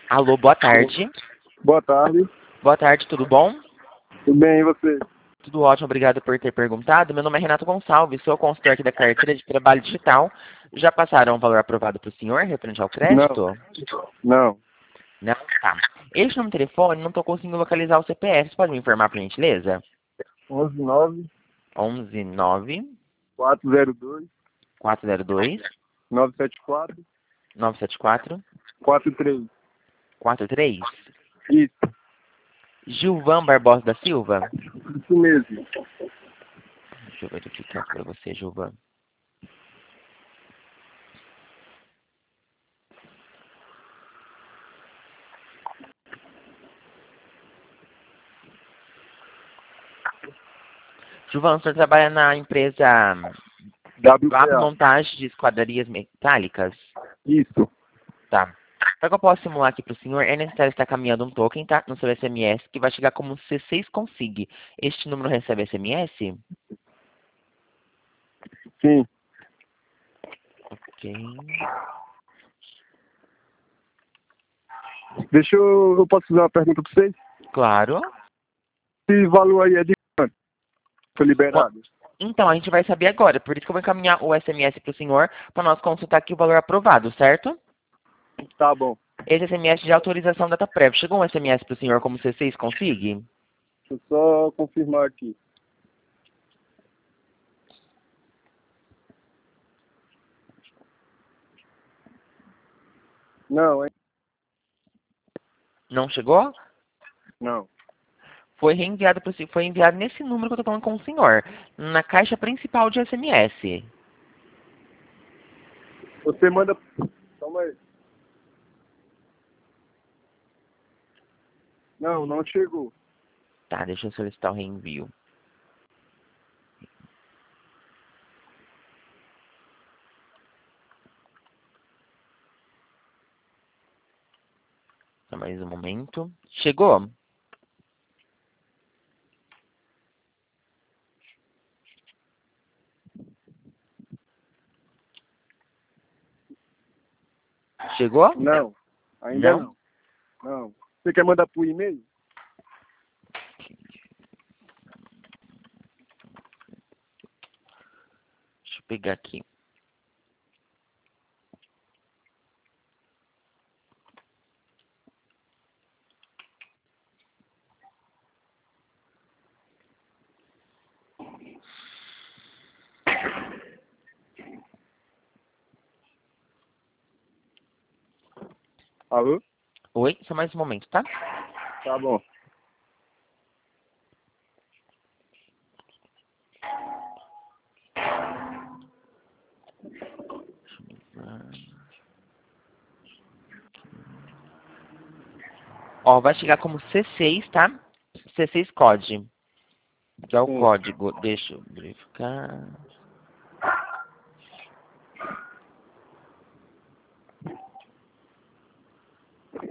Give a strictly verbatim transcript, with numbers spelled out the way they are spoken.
Alô, boa tarde. Boa tarde. Boa tarde, tudo bom? Tudo bem, e você? Tudo ótimo, obrigado por ter perguntado. Meu nome é Renato Gonçalves, sou consultor aqui da carteira de trabalho digital. Já passaram um valor aprovado para o senhor, referente ao Não. crédito? Não. Não? Tá. Este número de telefone, não estou conseguindo localizar o C P F. Você pode me informar, por gentileza? onze nove onze nove quatro zero dois quatro zero dois nove sete quatro nove sete quatro quatro três. quatro três. Isso. Gilvan Barbosa da Silva? Isso mesmo. Deixa eu verificar para você, Gilvan. Gilvan, o senhor trabalha na empresa W P Lab A. Montagem de Esquadrias Metálicas? Isso. Tá. Para que eu possa simular aqui para o senhor, é necessário estar caminhando um token, tá? No seu S M S, que vai chegar como C seis Consig. Este número recebe S M S? Sim. Ok. Deixa eu... Eu posso fazer uma pergunta para vocês? Claro. Esse valor aí é de quanto? Foi liberado? Então, a gente vai saber agora. Por isso que eu vou encaminhar o S M S para o senhor, para nós consultar aqui o valor aprovado, certo? Tá bom. Esse S M S de autorização data prévia. Chegou um S M S para o senhor como C seis Consig? Deixa eu só confirmar aqui. Não, hein? Não chegou? Não. Foi reenviado para o senhor. Foi enviado nesse número que eu estou falando com o senhor. Na caixa principal de S M S. Você manda... Calma aí. Não, não chegou. Tá, deixa eu solicitar o reenvio. Só mais um momento. Chegou? Chegou? Não. Ainda Não? não. Não. Você quer mandar por e-mail? Deixa eu pegar aqui. Alô? Oi? Só mais um momento, tá? Tá bom. Ó, vai chegar como C seis, tá? C seis Code. Que é o Sim. código. Deixa eu verificar.